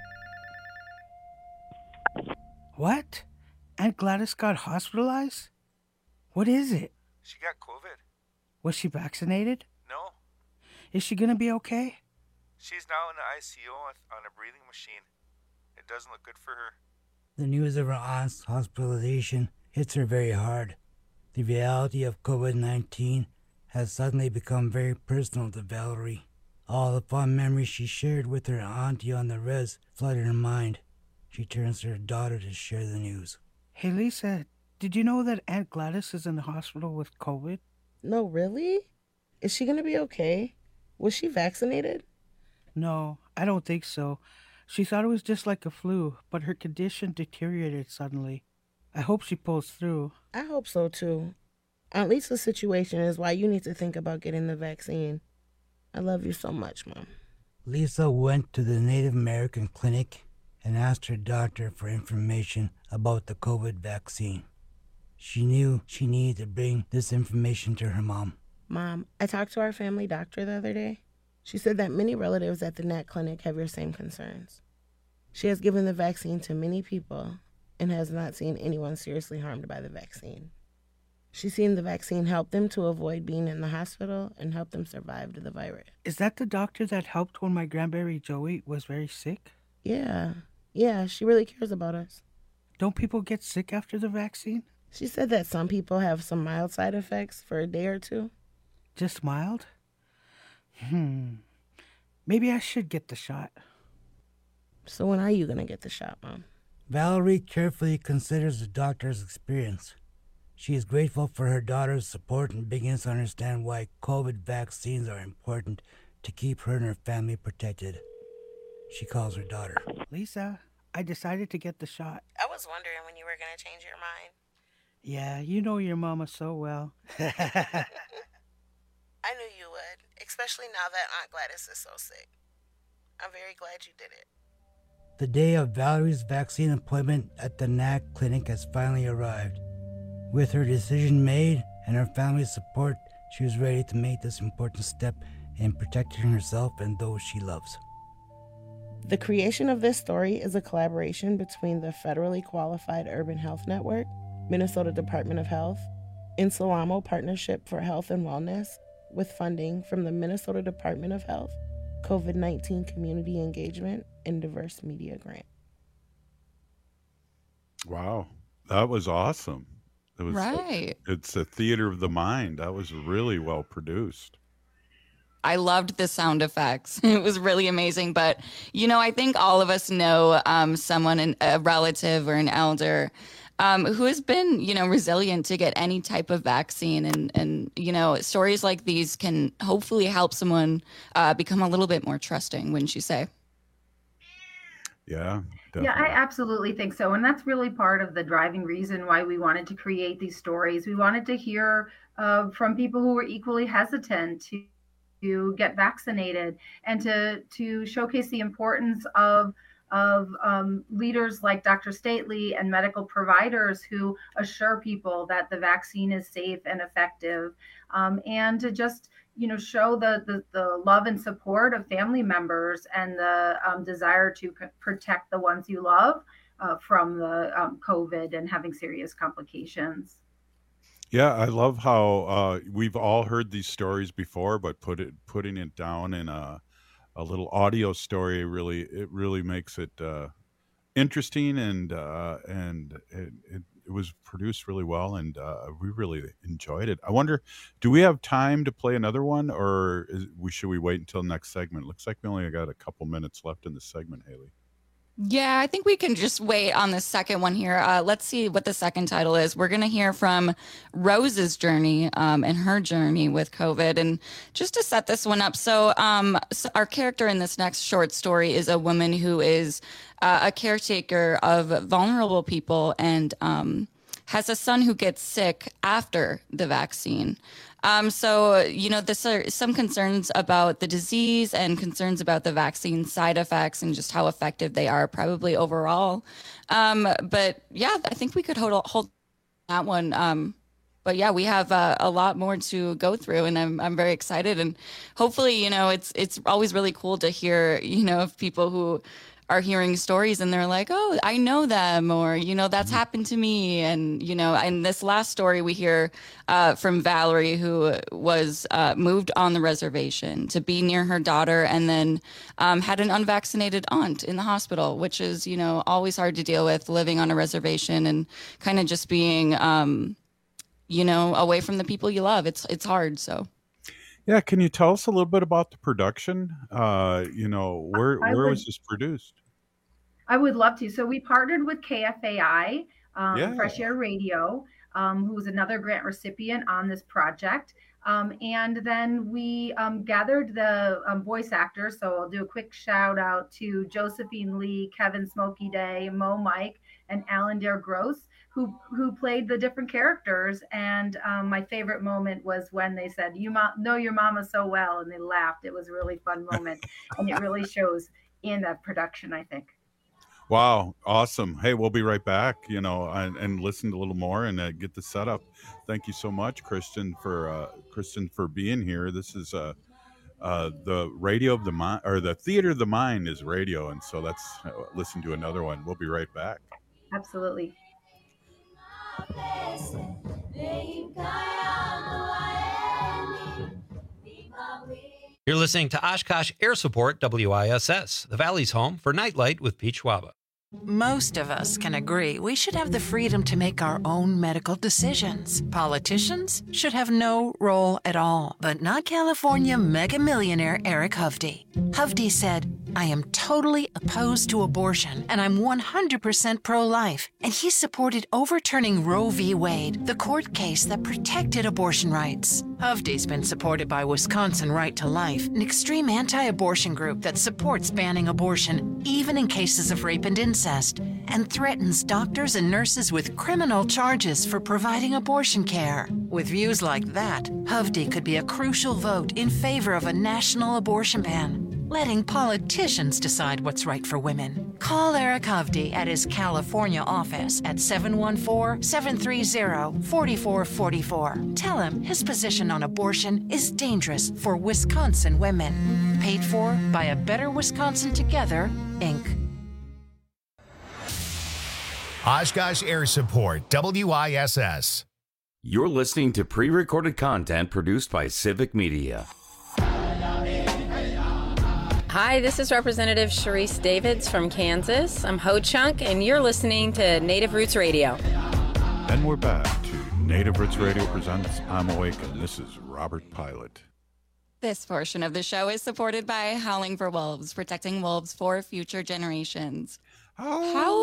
What? Aunt Gladys got hospitalized? What is it? She got COVID. Was she vaccinated? No. Is she gonna be okay? She's now in the ICU on a breathing machine. It doesn't look good for her. The news of her aunt's hospitalization hits her very hard. The reality of COVID-19 has suddenly become very personal to Valerie. All the fond memories she shared with her auntie on the res flooded her mind. She turns to her daughter to share the news. Hey, Lisa, did you know that Aunt Gladys is in the hospital with COVID? No, really? Is she going to be okay? Was she vaccinated? No, I don't think so. She thought it was just like a flu, but her condition deteriorated suddenly. I hope she pulls through. I hope so, too. Aunt Lisa's situation is why you need to think about getting the vaccine. I love you so much, Mom. Lisa went to the Native American clinic and asked her doctor for information about the COVID vaccine. She knew she needed to bring this information to her mom. Mom, I talked to our family doctor the other day. She said that many relatives at the NAC clinic have your same concerns. She has given the vaccine to many people and has not seen anyone seriously harmed by the vaccine. She's seen the vaccine help them to avoid being in the hospital and help them survive the virus. Is that the doctor that helped when my grandbaby Joey was very sick? Yeah, she really cares about us. Don't people get sick after the vaccine? She said that some people have some mild side effects for a day or two. Just mild? Maybe I should get the shot. So when are you going to get the shot, Mom? Valerie carefully considers the doctor's experience. She is grateful for her daughter's support and begins to understand why COVID vaccines are important to keep her and her family protected. She calls her daughter. Lisa, I decided to get the shot. I was wondering when you were going to change your mind. Yeah, you know your mama so well. I knew you would, especially now that Aunt Gladys is so sick. I'm very glad you did it. The day of Valerie's vaccine appointment at the NAC clinic has finally arrived. With her decision made and her family's support, she was ready to make this important step in protecting herself and those she loves. The creation of this story is a collaboration between the Federally Qualified Urban Health Network, Minnesota Department of Health, and Salamo Partnership for Health and Wellness, with funding from the Minnesota Department of Health, COVID-19 Community Engagement, and Diverse Media Grant. Wow, that was awesome. It was, right. It's a theater of the mind. That was really well produced. I loved the sound effects. It was really amazing. But, I think all of us know someone, a relative or an elder, who has been, resilient to get any type of vaccine. And stories like these can hopefully help someone become a little bit more trusting, wouldn't you say? Yeah. Definitely. Yeah, I absolutely think so. And that's really part of the driving reason why we wanted to create these stories. We wanted to hear from people who were equally hesitant to get vaccinated, and to showcase the importance of leaders like Dr. Stately and medical providers who assure people that the vaccine is safe and effective, and to just show the love and support of family members and the desire to protect the ones you love from the COVID and having serious complications. Yeah, I love how we've all heard these stories before, but putting it down in a little audio story really makes it interesting, and it was produced really well, and we really enjoyed it. I wonder, do we have time to play another one, or should we wait until next segment? Looks like we only got a couple minutes left in the segment, Haley. Yeah, I think we can just wait on the second one here. Let's see what the second title is. We're going to hear from Rose's journey and her journey with COVID. And just to set this one up, so our character in this next short story is a woman who is a caretaker of vulnerable people and has a son who gets sick after the vaccine. So, this are some concerns about the disease and concerns about the vaccine side effects and just how effective they are probably overall. But yeah, I think we could hold that one. But yeah, we have a lot more to go through, and I'm very excited. And hopefully, it's always really cool to hear, of people who are hearing stories and they're like, oh, I know them, or, that's happened to me. And, in this last story, we hear from Valerie, who was moved on the reservation to be near her daughter, and then had an unvaccinated aunt in the hospital, which is, always hard to deal with, living on a reservation and kind of just being, away from the people you love. It's hard. So. Yeah, can you tell us a little bit about the production? Where was this produced? I would love to. So we partnered with KFAI, Fresh Air Radio, who was another grant recipient on this project. And then we gathered the voice actors. So I'll do a quick shout out to Josephine Lee, Kevin Smokey Day, Mo Mike, and Alan Dare Gross, who played the different characters. And my favorite moment was when they said, "You know your mama so well," and they laughed. It was a really fun moment, and it really shows in that production, I think. Wow, awesome. Hey, we'll be right back, and listen a little more and get the setup. Thank you so much, Kristen, for being here. This is the Radio of the Mind, or the Theater of the Mind is radio, and so let's listen to another one. We'll be right back. Absolutely. You're listening to Oshkosh Air Support WISS, the Valley's home for Nightlight with Pete Schwaba. Most of us can agree we should have the freedom to make our own medical decisions. Politicians should have no role at all, but not California mega millionaire Eric Hovde. Hovde said, "I am totally opposed to abortion, and I'm 100% pro-life." And he supported overturning Roe v. Wade, the court case that protected abortion rights. Hovde's been supported by Wisconsin Right to Life, an extreme anti-abortion group that supports banning abortion, even in cases of rape and incest, and threatens doctors and nurses with criminal charges for providing abortion care. With views like that, Hovde could be a crucial vote in favor of a national abortion ban, letting politicians decide what's right for women. Call Eric Hovde at his California office at 714-730-4444. Tell him his position on abortion is dangerous for Wisconsin women. Paid for by A Better Wisconsin Together, Inc. Oshkosh Air Support, WISS. You're listening to pre-recorded content produced by Civic Media. Hi, this is Representative Sharice Davids from Kansas. I'm Ho Chunk, and you're listening to Native Roots Radio. And we're back to Native Roots Radio presents I'm Awake, and this is Robert Pilot. This portion of the show is supported by Howling for Wolves, protecting wolves for future generations. Howl.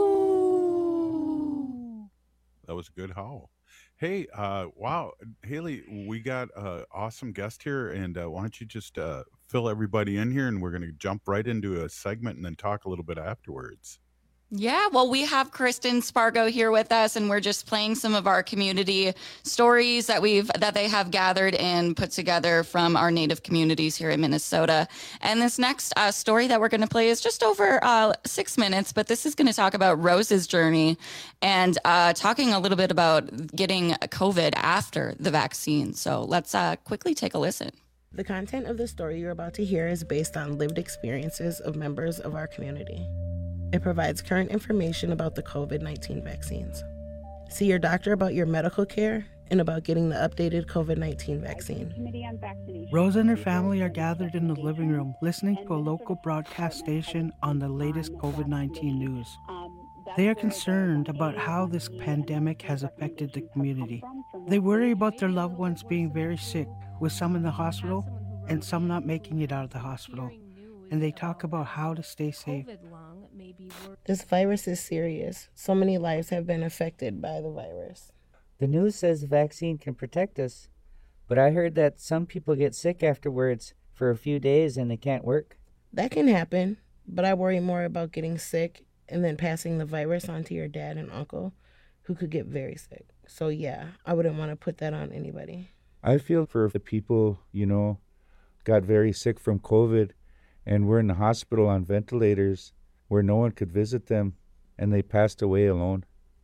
That was a good howl. Hey, wow, Haley, we got an awesome guest here, and why don't you just fill everybody in here, and we're going to jump right into a segment and then talk a little bit afterwards. Yeah, well, we have Kristen Spargo here with us, and we're just playing some of our community stories that they have gathered and put together from our Native communities here in Minnesota. And this next story that we're going to play is just over 6 minutes, but this is going to talk about Rose's journey and talking a little bit about getting COVID after the vaccine. So let's quickly take a listen. The content of the story you're about to hear is based on lived experiences of members of our community. It provides current information about the COVID-19 vaccines. See your doctor about your medical care and about getting the updated COVID-19 vaccine. Rose and her family are gathered in the living room listening to a local broadcast station on the latest COVID-19 news. They are concerned about how this pandemic has affected the community. They worry about their loved ones being very sick, with some in the hospital and some not making it out of the hospital. And they talk about how to stay safe. This virus is serious. So many lives have been affected by the virus. The news says the vaccine can protect us, but I heard that some people get sick afterwards for a few days and they can't work. That can happen, but I worry more about getting sick and then passing the virus on to your dad and uncle, who could get very sick. So yeah, I wouldn't want to put that on anybody. I feel for the people, got very sick from COVID and were in the hospital on ventilators where no one could visit them, and they passed away alone.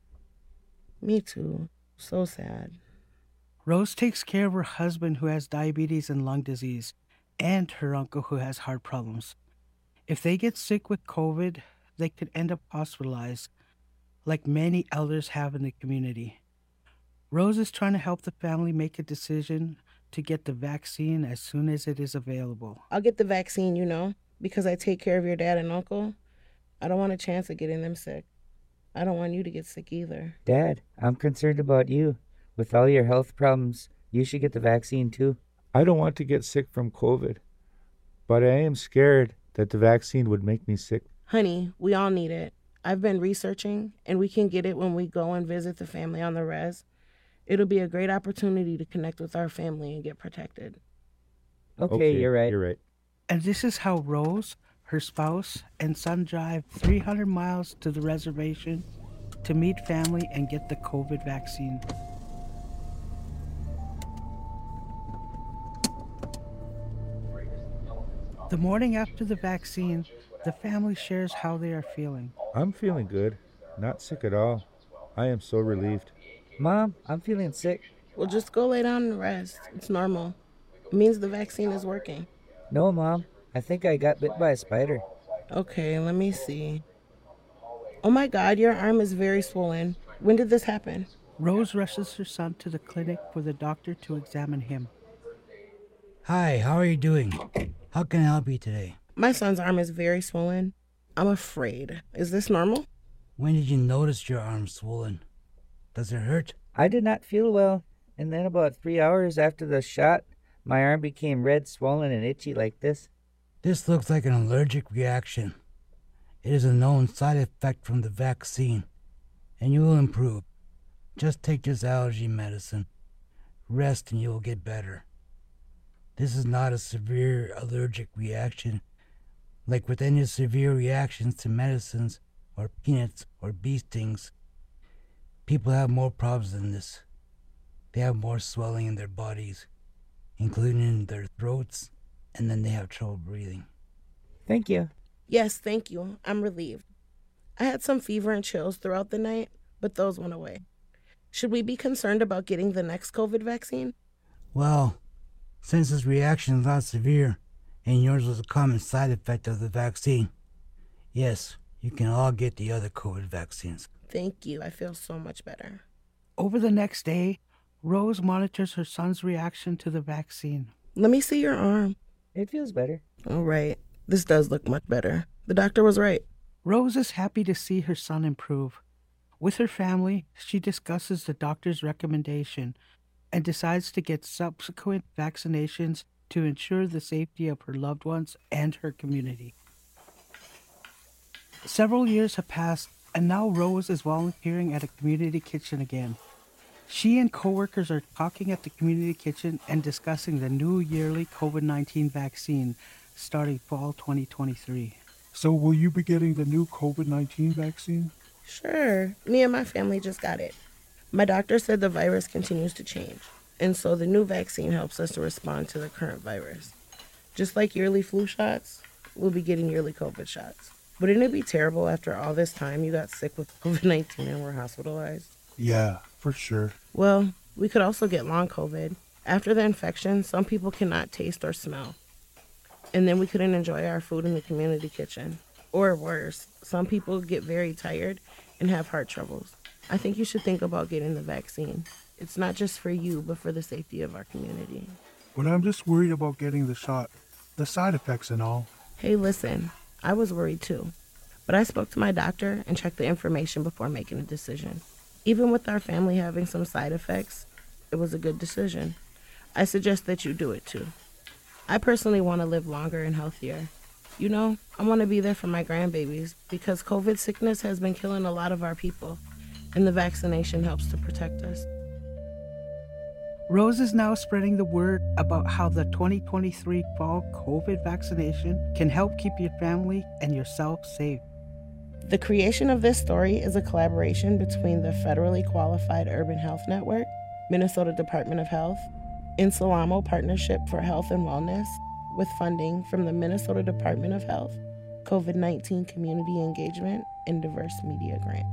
Me too. So sad. Rose takes care of her husband who has diabetes and lung disease, and her uncle who has heart problems. If they get sick with COVID, they could end up hospitalized, like many elders have in the community. Rose is trying to help the family make a decision to get the vaccine as soon as it is available. I'll get the vaccine, because I take care of your dad and uncle. I don't want a chance of getting them sick. I don't want you to get sick either. Dad, I'm concerned about you. With all your health problems, you should get the vaccine too. I don't want to get sick from COVID, but I am scared that the vaccine would make me sick. Honey, we all need it. I've been researching, and we can get it when we go and visit the family on the res. It'll be a great opportunity to connect with our family and get protected. Okay, you're right. And this is how Rose, her spouse, and son drive 300 miles to the reservation to meet family and get the COVID vaccine. The morning after the vaccine, the family shares how they are feeling. I'm feeling good. Not sick at all. I am so relieved. Mom, I'm feeling sick. Well, just go lay down and rest. It's normal. It means the vaccine is working. No, Mom. I think I got bit by a spider. Okay, let me see. Oh my God, your arm is very swollen. When did this happen? Rose rushes her son to the clinic for the doctor to examine him. Hi, how are you doing? How can I help you today? My son's arm is very swollen. I'm afraid. Is this normal? When did you notice your arm swollen? Does it hurt? I did not feel well, and then about 3 hours after the shot, my arm became red, swollen, and itchy like this. This looks like an allergic reaction. It is a known side effect from the vaccine, and you will improve. Just take this allergy medicine. Rest and you will get better. This is not a severe allergic reaction, like with any severe reactions to medicines or peanuts or bee stings. People have more problems than this. They have more swelling in their bodies, including in their throats, and then they have trouble breathing. Thank you. Yes, thank you. I'm relieved. I had some fever and chills throughout the night, but those went away. Should we be concerned about getting the next COVID vaccine? Well, since this reaction is not severe, and yours was a common side effect of the vaccine, yes, you can all get the other COVID vaccines. Thank you. I feel so much better. Over the next day, Rose monitors her son's reaction to the vaccine. Let me see your arm. It feels better. All right. This does look much better. The doctor was right. Rose is happy to see her son improve. With her family, she discusses the doctor's recommendation and decides to get subsequent vaccinations to ensure the safety of her loved ones and her community. Several years have passed, and now Rose is volunteering at a community kitchen again. She and coworkers are talking at the community kitchen and discussing the new yearly COVID-19 vaccine starting fall 2023. So will you be getting the new COVID-19 vaccine? Sure. Me and my family just got it. My doctor said the virus continues to change, and so the new vaccine helps us to respond to the current virus. Just like yearly flu shots, we'll be getting yearly COVID shots. Wouldn't it be terrible after all this time you got sick with COVID-19 and were hospitalized? Yeah, for sure. Well, we could also get long COVID. After the infection, some people cannot taste or smell. And then we couldn't enjoy our food in the community kitchen. Or worse, some people get very tired and have heart troubles. I think you should think about getting the vaccine. It's not just for you, but for the safety of our community. But I'm just worried about getting the shot, the side effects and all. Hey, listen, I was worried too. But I spoke to my doctor and checked the information before making a decision. Even with our family having some side effects, it was a good decision. I suggest that you do it too. I personally want to live longer and healthier. You know, I want to be there for my grandbabies because COVID sickness has been killing a lot of our people, and the vaccination helps to protect us. Rose is now spreading the word about how the 2023 fall COVID vaccination can help keep your family and yourself safe. The creation of this story is a collaboration between the Federally Qualified Urban Health Network, Minnesota Department of Health, Insalamo Partnership for Health and Wellness, with funding from the Minnesota Department of Health, COVID-19 Community Engagement, and Diverse Media Grant.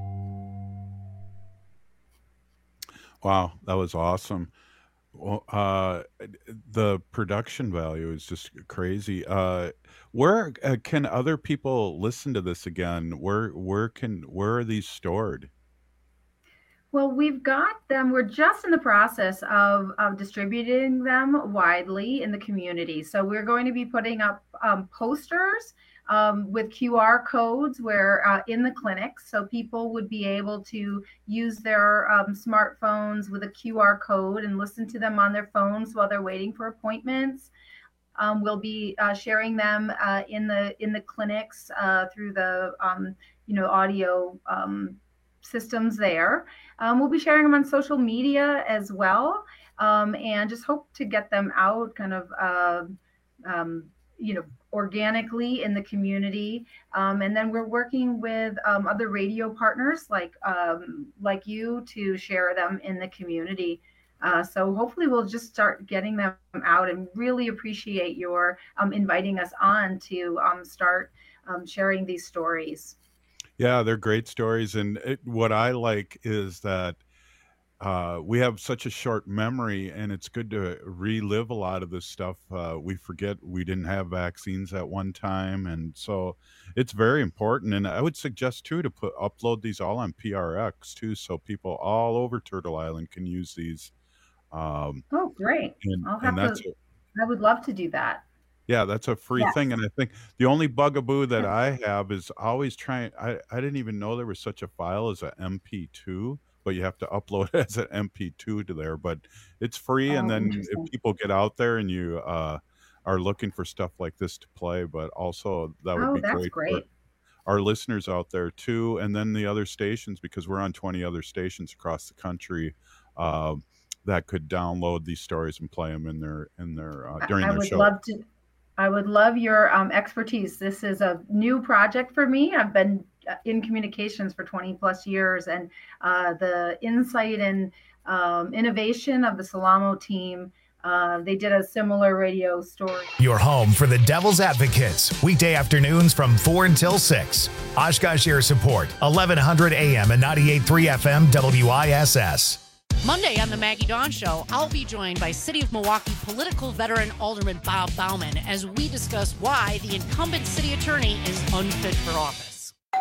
Wow, that was awesome. Well, the production value is just crazy. Where can other people listen to this again? Where are these stored? Well, we've got them. We're just in the process of distributing them widely in the community. So we're going to be putting up posters with QR codes where in the clinics, so people would be able to use their smartphones with a QR code and listen to them on their phones while they're waiting for appointments. We'll be sharing them in the clinics through the audio systems there. We'll be sharing them on social media as well, and just hope to get them out kind of organically in the community. And then we're working with other radio partners like you to share them in the community. So hopefully we'll just start getting them out, and really appreciate your inviting us on to start sharing these stories. Yeah, they're great stories. And what I like is that we have such a short memory, and it's good to relive a lot of this stuff. We forget we didn't have vaccines at one time, and so it's very important. And I would suggest too to upload these all on PRX too, so people all over Turtle Island can use these. Oh, great! I would love to do that. Yeah, that's a free thing. And I think the only bugaboo that I have is always trying. I didn't even know there was such a file as an MP2. But you have to upload it as an MP2 to there. But it's free, and then if people get out there and you are looking for stuff like this to play, but also that would be great for our listeners out there too, and then the other stations, because we're on 20 other stations across the country that could download these stories and play them in their during their show. I would love your expertise. This is a new project for me. I've been in communications for 20 plus years, and the insight and innovation of the Salamo team, they did a similar radio story. Your home for the Devil's Advocates, weekday afternoons from 4 until 6. Oshkosh Air Support, 1100 AM and 98.3 FM WISS. Monday on the Maggie Dawn Show, I'll be joined by City of Milwaukee political veteran Alderman Bob Bauman as we discuss why the incumbent city attorney is unfit for office.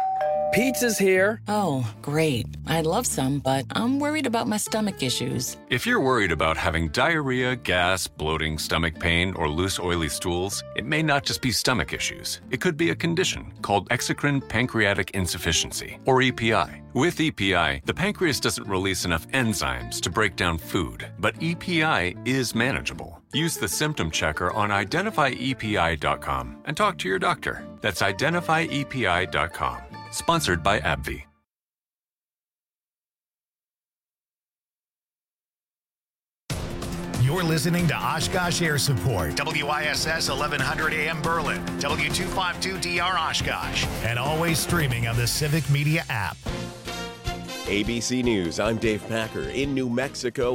Pizza's here. Oh, great. I'd love some, but I'm worried about my stomach issues. If you're worried about having diarrhea, gas, bloating, stomach pain, or loose, oily stools, it may not just be stomach issues. It could be a condition called exocrine pancreatic insufficiency, or EPI. With EPI, the pancreas doesn't release enough enzymes to break down food, but EPI is manageable. Use the symptom checker on identifyepi.com and talk to your doctor. That's identifyepi.com. Sponsored by AbbVie. You're listening to Oshkosh Air Support, WISS 1100 AM Berlin, W252DR Oshkosh, and always streaming on the Civic Media app. ABC News, I'm Dave Packer. In New Mexico,